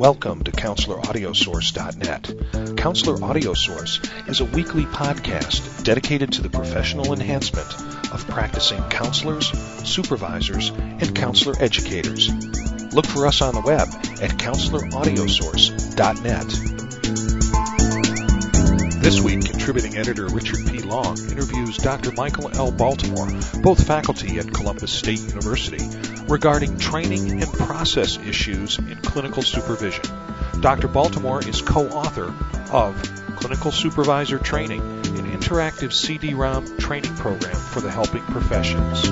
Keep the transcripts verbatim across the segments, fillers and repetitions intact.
Welcome to Counselor Audio Source dot net. Counselor Audio Source is a weekly podcast dedicated to the professional enhancement of practicing counselors, supervisors, and counselor educators. Look for us on the web at Counselor Audio Source dot net. This week, contributing editor Richard P. Long interviews Doctor Michael L. Baltimore, both faculty at Columbus State University, regarding training and process issues in clinical supervision. Doctor Baltimore is co-author of Clinical Supervisor Training, an interactive C D ROM training program for the helping professions.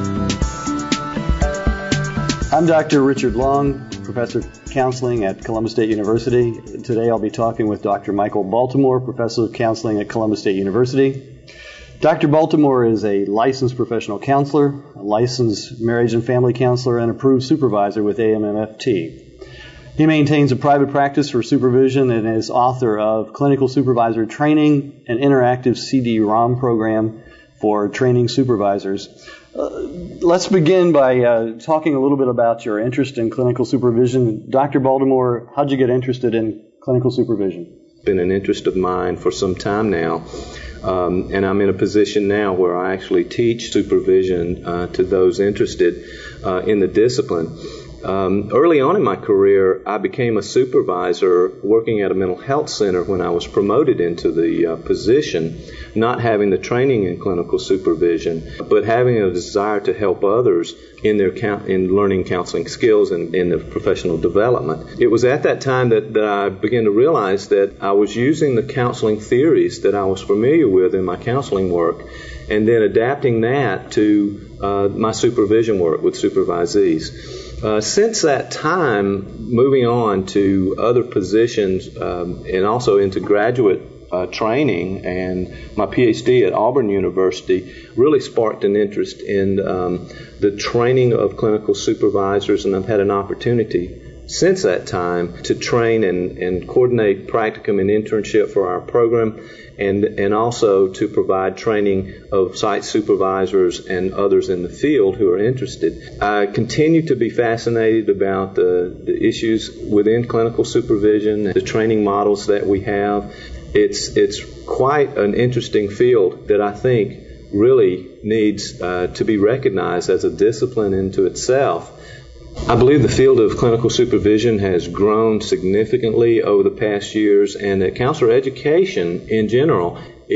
I'm Doctor Richard Long, Professor of Counseling at Columbus State University. Today I'll be talking with Doctor Michael Baltimore, Professor of Counseling at Columbus State University. Doctor Baltimore is a licensed professional counselor, a licensed marriage and family counselor, and approved supervisor with A M M F T. He maintains a private practice for supervision and is author of Clinical Supervisor Training, an interactive C D ROM program for training supervisors. Uh, let's begin by uh, talking a little bit about your interest in clinical supervision. Doctor Baltimore, how'd you get interested in clinical supervision? It's been an interest of mine for some time now. Um, and I'm in a position now where I actually teach supervision uh, to those interested uh, in the discipline. Um, early on in my career, I became a supervisor working at a mental health center when I was promoted into the uh, position, not having the training in clinical supervision, but having a desire to help others in their count, in learning counseling skills and in their professional development. It was at that time that, that I began to realize that I was using the counseling theories that I was familiar with in my counseling work and then adapting that to uh, my supervision work with supervisees. Uh, since that time, moving on to other positions um, and also into graduate uh, training, and my P H D at Auburn University really sparked an interest in um, the training of clinical supervisors, and I've had an opportunity since that time to train and, and coordinate practicum and internship for our program, and and also to provide training of site supervisors and others in the field who are interested. I continue to be fascinated about the, the issues within clinical supervision, the training models that we have. It's, it's quite an interesting field that I think really needs uh, to be recognized as a discipline into itself. I believe the field of clinical supervision has grown significantly over the past years, and that counselor education in general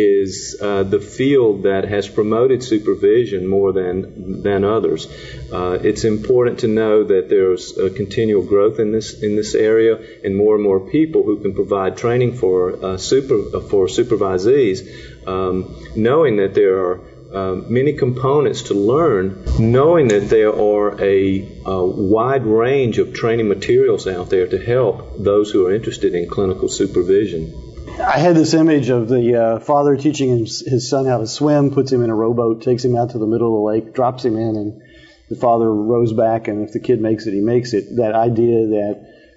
is uh, the field that has promoted supervision more than than others. Uh, it's important to know that there's a continual growth in this in this area, and more and more people who can provide training for uh, super for supervisees, um, knowing that there are Uh, many components to learn, knowing that there are a, a wide range of training materials out there to help those who are interested in clinical supervision. I had this image of the uh, father teaching his, his son how to swim, puts him in a rowboat, takes him out to the middle of the lake, drops him in, and the father rows back, and if the kid makes it, he makes it. That idea that,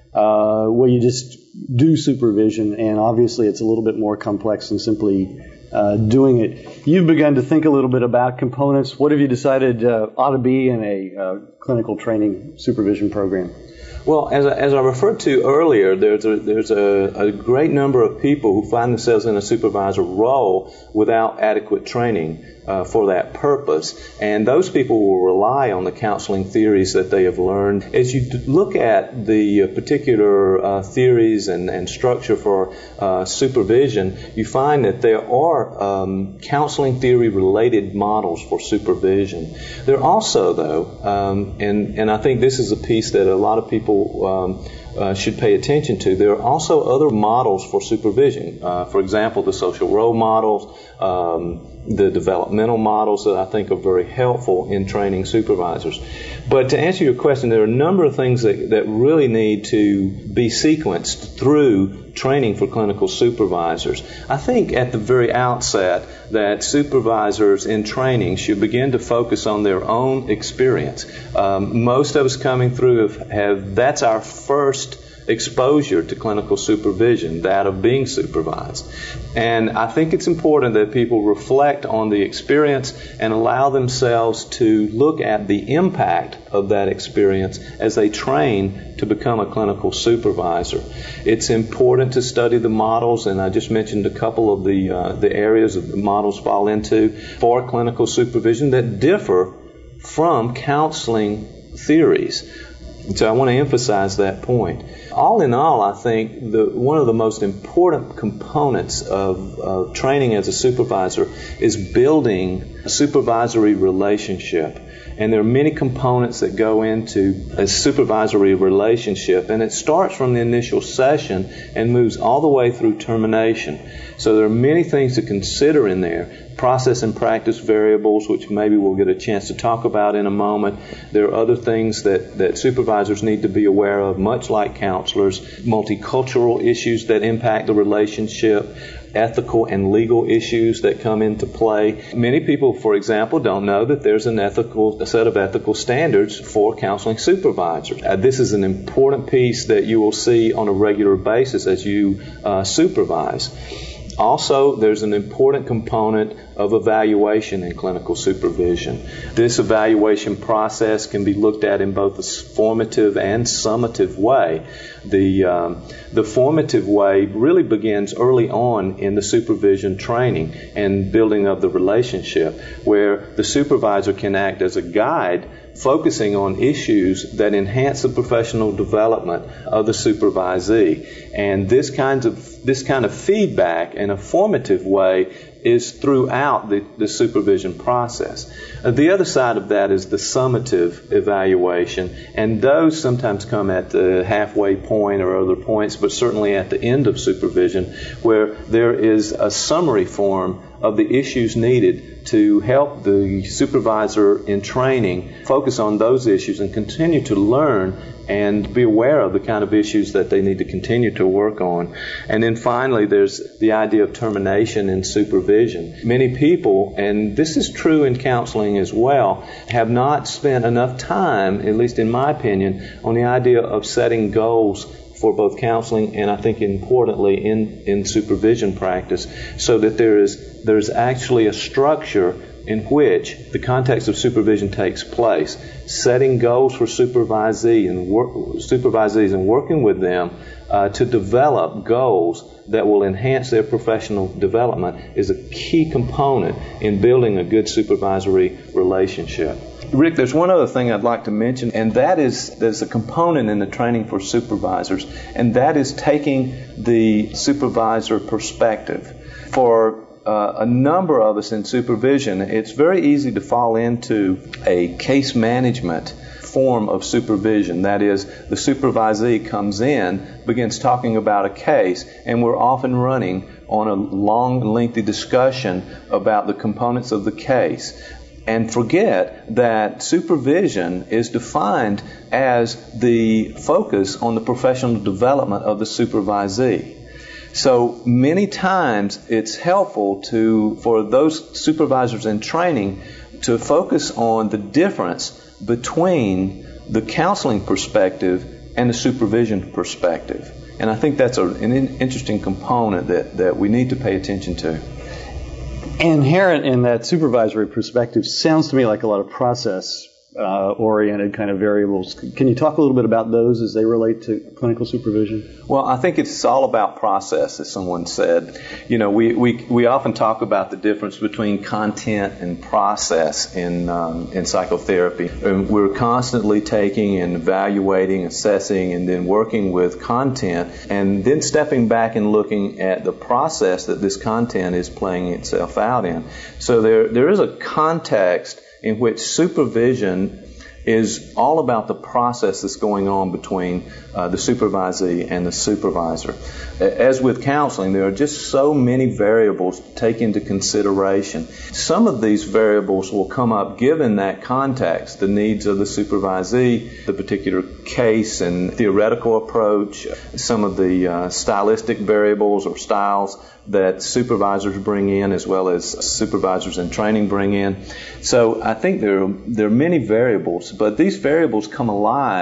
uh, well, you just do supervision, and obviously it's a little bit more complex than simply Uh, doing it. You've begun to think a little bit about components. What have you decided uh, ought to be in a uh, clinical training supervision program? Well, as I, as I referred to earlier, there's a, there's a, a great number of people who find themselves in a supervisor role without adequate training uh, for that purpose, and those people will rely on the counseling theories that they have learned. As you look at the particular uh, theories and, and structure for uh, supervision, you find that there are um, counseling theory-related models for supervision. There are also, though, um, and, and I think this is a piece that a lot of people Um, uh, should pay attention to. There are also other models for supervision. Uh, for example, the social role models, um, the developmental models that I think are very helpful in training supervisors. But to answer your question, there are a number of things that, that really need to be sequenced through training for clinical supervisors. I think at the very outset that supervisors in training should begin to focus on their own experience. Um, most of us coming through have, have that's our first exposure to clinical supervision, that of being supervised. And I think it's important that people reflect on the experience and allow themselves to look at the impact of that experience as they train to become a clinical supervisor. It's important to study the models, and I just mentioned a couple of the uh, the areas that the models fall into for clinical supervision that differ from counseling theories. So I want to emphasize that point. All in all, I think the, one of the most important components of, of training as a supervisor is building a supervisory relationship. And there are many components that go into a supervisory relationship, and it starts from the initial session and moves all the way through termination. So there are many things to consider in there. Process and practice variables, which maybe we'll get a chance to talk about in a moment. There are other things that, that supervisors need to be aware of, much like counselors. Multicultural issues that impact the relationship, ethical and legal issues that come into play. Many people, for example, don't know that there's an ethical, a set of ethical standards for counseling supervisors. Uh, this is an important piece that you will see on a regular basis as you uh, supervise. Also, there's an important component of evaluation in clinical supervision. This evaluation process can be looked at in both a formative and summative way. The, um, the formative way really begins early on in the supervision training and building of the relationship, where the supervisor can act as a guide, focusing on issues that enhance the professional development of the supervisee. And this kind of this kind of feedback in a formative way is throughout the, the supervision process. Uh, the other side of that is the summative evaluation, and those sometimes come at the halfway point or other points, but certainly at the end of supervision, where there is a summary form of the issues needed to help the supervisor in training focus on those issues and continue to learn and be aware of the kind of issues that they need to continue to work on. And then finally, there's the idea of termination in supervision. Many people, and this is true in counseling as well, have not spent enough time, at least in my opinion, on the idea of setting goals for both counseling and I think importantly in, in supervision practice, so that there is there's actually a structure in which the context of supervision takes place. Setting goals for supervisee and work, supervisees and working with them uh, to develop goals that will enhance their professional development is a key component in building a good supervisory relationship. Rick, there's one other thing I'd like to mention, and that is there's a component in the training for supervisors, and that is taking the supervisor perspective. For uh, a number of us in supervision, it's very easy to fall into a case management form of supervision. That is, the supervisee comes in, begins talking about a case, and we're often running on a long, lengthy discussion about the components of the case, and forget that supervision is defined as the focus on the professional development of the supervisee. So many times it's helpful to for those supervisors in training to focus on the difference between the counseling perspective and the supervision perspective. And I think that's a, an interesting component that, that we need to pay attention to. Inherent in that supervisory perspective sounds to me like a lot of process uh, oriented kind of variables. Can you talk a little bit about those as they relate to clinical supervision? Well, I think it's all about process, as someone said. You know, we, we, we often talk about the difference between content and process in, um, in psychotherapy. And we're constantly taking and evaluating, assessing, and then working with content, and then stepping back and looking at the process that this content is playing itself out in. So there there is a context in which supervision is all about the process that's going on between uh, the supervisee and the supervisor. As with counseling, there are just so many variables to take into consideration. Some of these variables will come up given that context, the needs of the supervisee, the particular case and theoretical approach, some of the uh, stylistic variables or styles that supervisors bring in, as well as supervisors in training bring in. So I think there are, there are many variables, but these variables come alive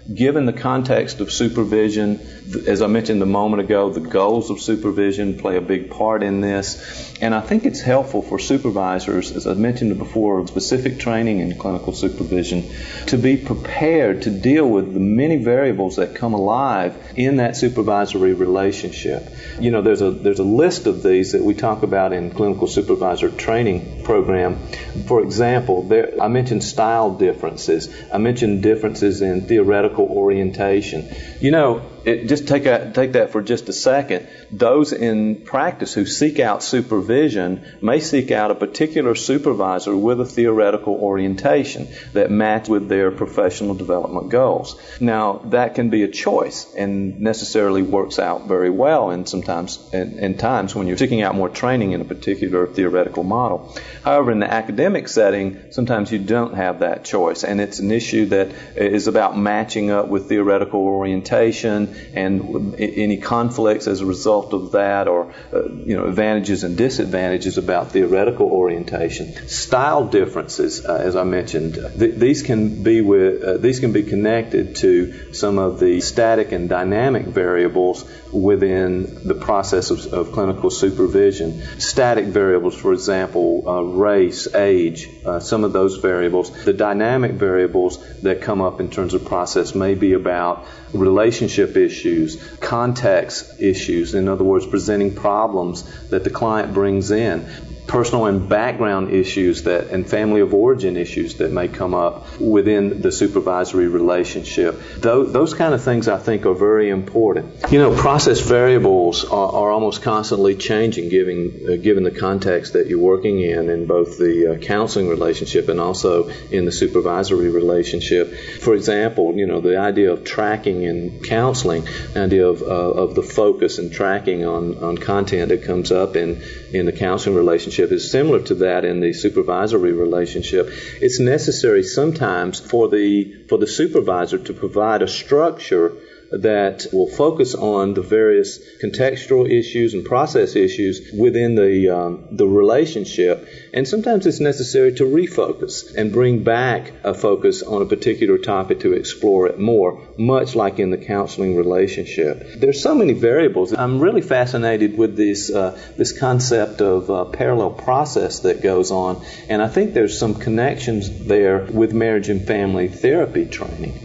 given the context of supervision, as I mentioned a moment ago, the goals of supervision play a big part in this. And I think it's helpful for supervisors, as I mentioned before, specific training in clinical supervision, to be prepared to deal with the many variables that come alive in that supervisory relationship. You know, there's a there's a list of these that we talk about in clinical supervisor training program. For example, there, I mentioned style differences. I mentioned differences in theoretical orientation. You know, it, just take a, take that for just a second. Those in practice who seek out supervision may seek out a particular supervisor with a theoretical orientation that match with their professional development goals. Now, that can be a choice and necessarily works out very well in sometimes in, in times when you're seeking out more training in a particular theoretical model. However, in the academic setting, sometimes you don't have that choice, and it's an issue that is about matching up with theoretical orientation and any conflicts as a result of that, or uh, you know, advantages and disadvantages about theoretical orientation. Style differences, uh, as I mentioned, th- these can be with uh, these can be connected to some of the static and dynamic variables within the process of, of clinical supervision. Static variables, for example, uh, race, age, uh, some of those variables. The dynamic variables that come up in terms of process may be about relationship issues, context issues, in other words, presenting problems that the client brings in, personal and background issues that and family of origin issues that may come up within the supervisory relationship. Those, those kind of things, I think, are very important. You know, process variables are, are almost constantly changing given, uh, given the context that you're working in, in both the uh, counseling relationship and also in the supervisory relationship. For example, you know, the idea of tracking in counseling, the idea of, uh, of the focus and tracking on, on content that comes up in, in the counseling relationship is similar to that in the supervisory relationship. It's necessary sometimes for the for the supervisor to provide a structure that will focus on the various contextual issues and process issues within the um, the relationship. And sometimes it's necessary to refocus and bring back a focus on a particular topic to explore it more, much like in the counseling relationship. There's so many variables. I'm really fascinated with this uh, this concept of uh, parallel process that goes on, and I think there's some connections there with marriage and family therapy training.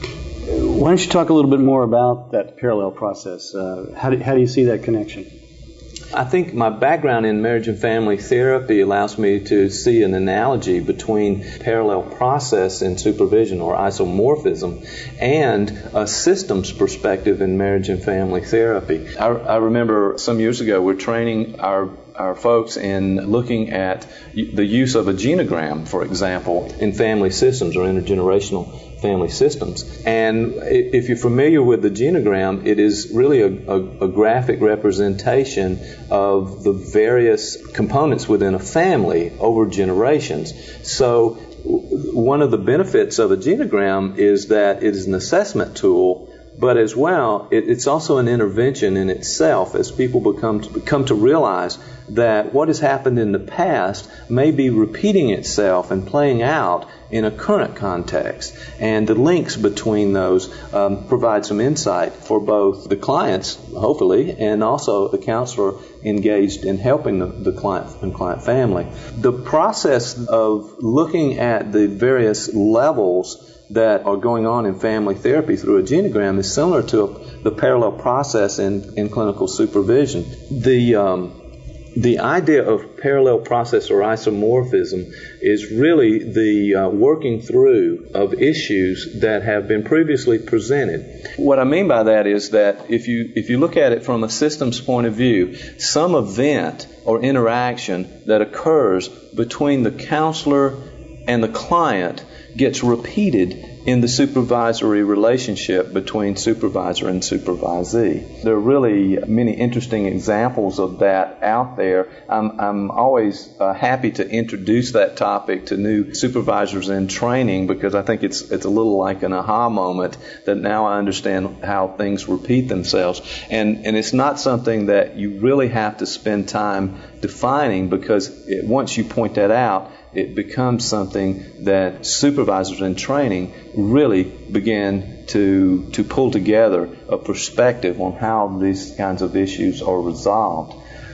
Why don't you talk a little bit more about that parallel process? Uh, how, do, how do you see that connection? I think my background in marriage and family therapy allows me to see an analogy between parallel process in supervision, or isomorphism, and a systems perspective in marriage and family therapy. I, I remember some years ago we're training our our folks in looking at the use of a genogram, for example, in family systems or intergenerational family systems. And if you're familiar with the genogram, it is really a, a, a graphic representation of the various components within a family over generations. So one of the benefits of a genogram is that it is an assessment tool, but as well, it, it's also an intervention in itself as people become to, come to realize that what has happened in the past may be repeating itself and playing out in a current context. And the links between those um, provide some insight for both the clients, hopefully, and also the counselor engaged in helping the, the client and client family. The process of looking at the various levels that are going on in family therapy through a genogram is similar to a, the parallel process in, in clinical supervision. The um, the idea of parallel process or isomorphism is really the uh, working through of issues that have been previously presented. What I mean by that is that if you if you look at it from a systems point of view, some event or interaction that occurs between the counselor and the client gets repeated in the supervisory relationship between supervisor and supervisee. There are really many interesting examples of that out there. I'm, I'm always uh, happy to introduce that topic to new supervisors in training because I think it's it's a little like an aha moment that now I understand how things repeat themselves. And, and it's not something that you really have to spend time defining because it, once you point that out, it becomes something that supervisors in training really begin to to pull together a perspective on how these kinds of issues are resolved.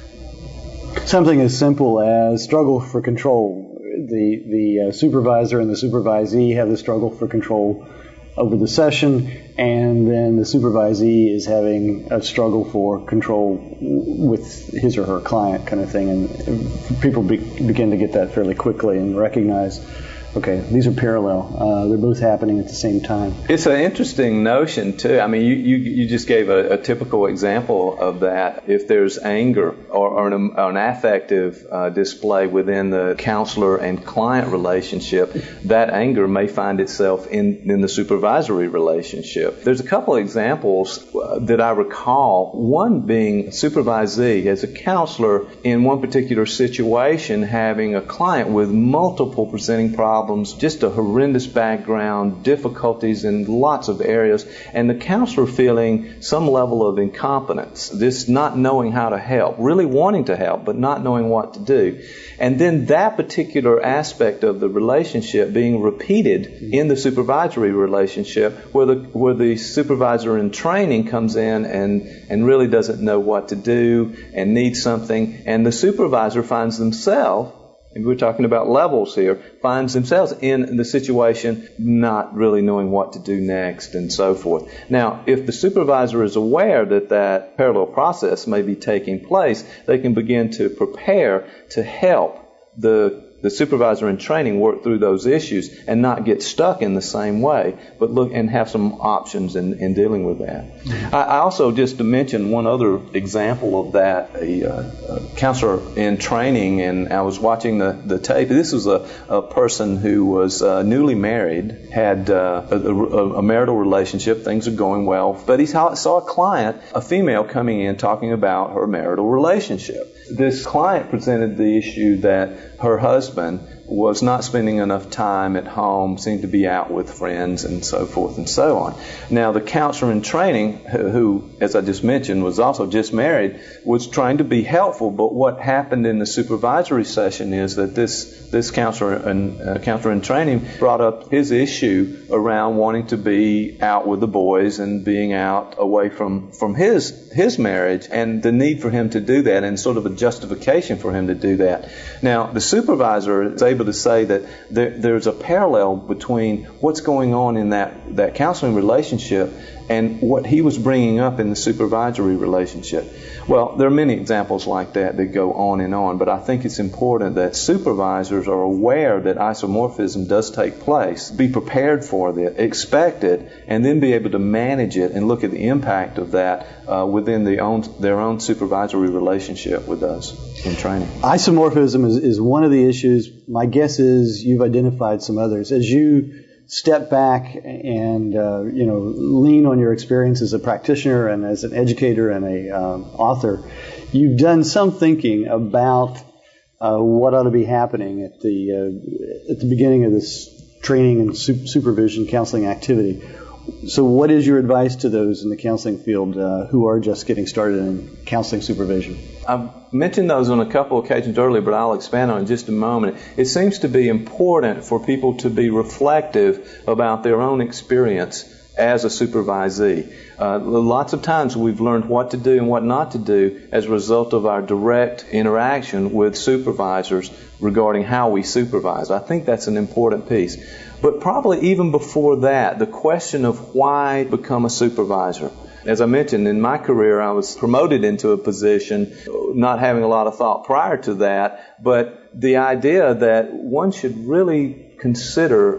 Something as simple as struggle for control. The, the uh, supervisor and the supervisee have the struggle for control over the session, and then the supervisee is having a struggle for control with his or her client kind of thing. And people be, begin to get that fairly quickly and recognize, okay, these are parallel. Uh, they're both happening at the same time. It's an interesting notion, too. I mean, you, you, you just gave a, a typical example of that. If there's anger or, or an, an affective uh, display within the counselor and client relationship, that anger may find itself in, in the supervisory relationship. There's a couple of examples uh, that I recall, one being supervisee as a counselor in one particular situation having a client with multiple presenting problems, just a horrendous background, difficulties in lots of areas, and the counselor feeling some level of incompetence, this not knowing how to help, really wanting to help, but not knowing what to do. And then that particular aspect of the relationship being repeated in the supervisory relationship, where the where the supervisor in training comes in and, and really doesn't know what to do and needs something, and the supervisor finds themselves, and we're talking about levels here, finds themselves in the situation not really knowing what to do next and so forth. Now, if the supervisor is aware that that parallel process may be taking place, they can begin to prepare to help the the supervisor in training work through those issues and not get stuck in the same way, but look and have some options in, in dealing with that. I, I also, just to mention one other example of that, a, uh, a counselor in training, and I was watching the, the tape. This was a, a person who was uh, newly married, had uh, a, a, a marital relationship, things are going well, but he saw, saw a client, a female, coming in talking about her marital relationship. This client presented the issue that her husband was not spending enough time at home, seemed to be out with friends and so forth and so on. Now, the counselor in training, who, who, as I just mentioned, was also just married, was trying to be helpful, but what happened in the supervisory session is that this this counselor and uh, counselor in training brought up his issue around wanting to be out with the boys and being out away from, from his his marriage, and the need for him to do that, and sort of a justification for him to do that. Now, the supervisor is able to say that there, there's a parallel between what's going on in that, that counseling relationship and what he was bringing up in the supervisory relationship. Well, there are many examples like that that go on and on, but I think it's important that supervisors are aware that isomorphism does take place, be prepared for it, expect it, and then be able to manage it and look at the impact of that uh, within the own, their own supervisory relationship with us in training. Isomorphism is, is one of the issues. My guess is you've identified some others. As you step back and uh, you know lean on your experience as a practitioner and as an educator and a um, author, you've done some thinking about uh, what ought to be happening at the uh, at the beginning of this training and su- supervision counseling activity. So what is your advice to those in the counseling field uh, who are just getting started in counseling supervision? I've mentioned those on a couple of occasions earlier, but I'll expand on it in just a moment. It seems to be important for people to be reflective about their own experience as a supervisee. Uh, lots of times we've learned what to do and what not to do as a result of our direct interaction with supervisors regarding how we supervise. I think that's an important piece. But probably even before that, the question of why become a supervisor. As I mentioned, in my career, I was promoted into a position, not having a lot of thought prior to that, but the idea that one should really consider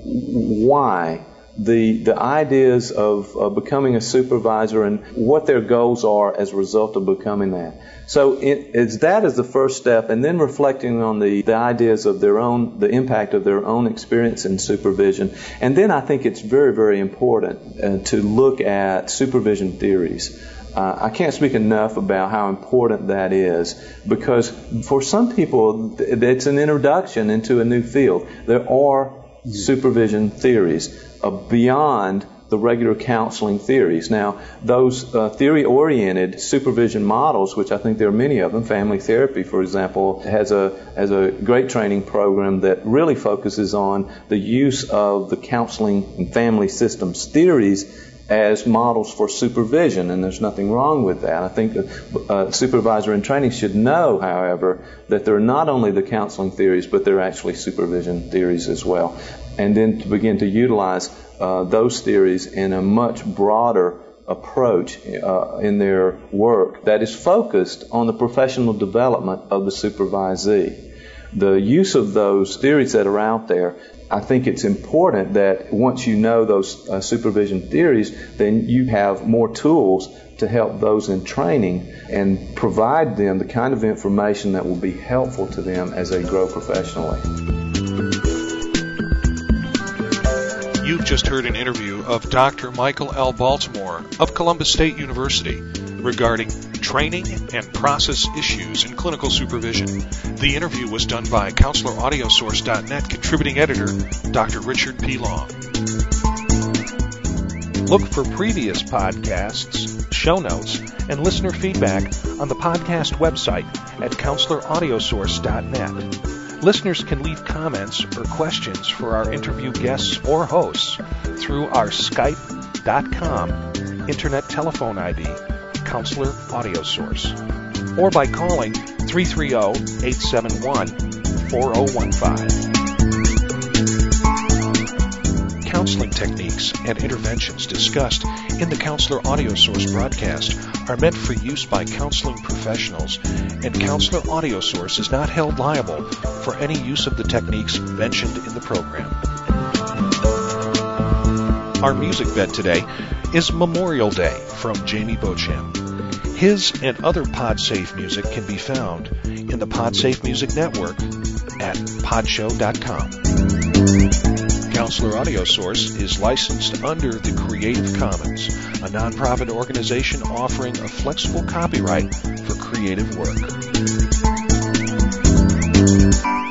why. The the ideas of uh, becoming a supervisor and what their goals are as a result of becoming that. So it, it's that as the first step, and then reflecting on the, the ideas of their own, the impact of their own experience in supervision. And then I think it's very, very important uh, to look at supervision theories. Uh, I can't speak enough about how important that is, because for some people it's an introduction into a new field. There are supervision theories uh, beyond the regular counseling theories. Now, those uh, theory-oriented supervision models, which I think there are many of them, family therapy, for example, has a has a great training program that really focuses on the use of the counseling and family systems theories as models for supervision, and there's nothing wrong with that. I think the uh, supervisor in training should know, however, that they're not only the counseling theories, but they're actually supervision theories as well. And then to begin to utilize uh, those theories in a much broader approach uh, in their work that is focused on the professional development of the supervisee. The use of those theories that are out there, I think it's important that once you know those uh, supervision theories, then you have more tools to help those in training and provide them the kind of information that will be helpful to them as they grow professionally. You've just heard an interview of Doctor Michael L. Baltimore of Columbus State University regarding training and process issues in clinical supervision. The interview was done by Counselor Audio Source dot net contributing editor Doctor Richard P. Long. Look for previous podcasts, show notes, and listener feedback on the podcast website at Counselor Audio Source dot net. Listeners can leave comments or questions for our interview guests or hosts through our Skype dot com internet telephone I D, Counselor Audio Source, or by calling three three zero, eight seven one, four zero one five. Counseling techniques and interventions discussed in the Counselor Audio Source broadcast are meant for use by counseling professionals, and Counselor Audio Source is not held liable for any use of the techniques mentioned in the program. Our music bed today is Memorial Day from Jamie Beauchamp. His and other PodSafe music can be found in the PodSafe Music Network at podshow dot com. Counselor Audio Source is licensed under the Creative Commons, a nonprofit organization offering a flexible copyright for creative work.